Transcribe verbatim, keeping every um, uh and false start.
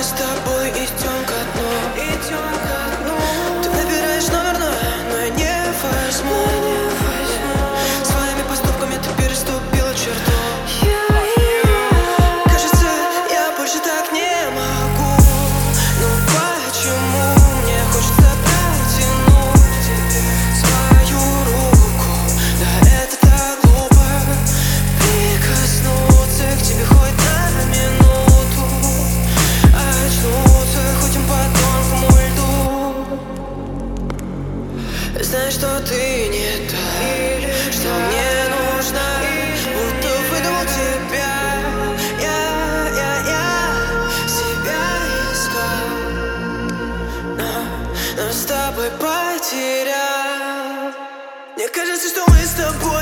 с тобой идем ко дну, идем ко дну. Ты набираешь номер, но, но я не возьму. Своими поступками ты переступила черту. Кажется, я больше так не могу. Но почему мне хочется протянуть свою руку? Да это так глупо, прикоснуться к тебе хоть на минуту, очнуться хоть им по тонкому льду. Знаешь, что ты не та, что мне нужно, будто выдумал тебя. Я, я, я себя искал, но, но с тобой потерял. Мне кажется, что мы с тобой